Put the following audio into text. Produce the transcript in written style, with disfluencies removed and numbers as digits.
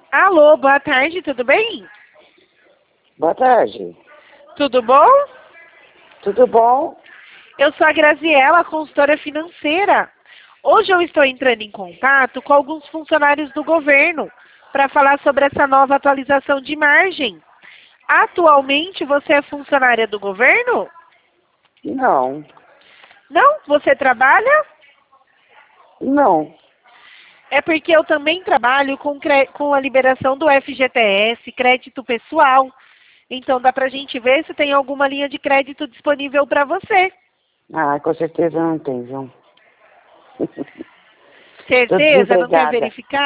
Alô, boa tarde, tudo bem? Boa tarde. Tudo bom? Tudo bom? Eu sou a Graziela, consultora financeira. Hoje eu estou entrando em contato com alguns funcionários do governo para falar sobre essa nova atualização de margem. Atualmente você é funcionária do governo? Não. Não? Você trabalha? Não. É porque eu também trabalho com a liberação do FGTS, crédito pessoal. Então dá pra gente ver se tem alguma linha de crédito disponível para você. Ah, com certeza não tem, viu? Tô Certeza? Não quer desempregada. verificar?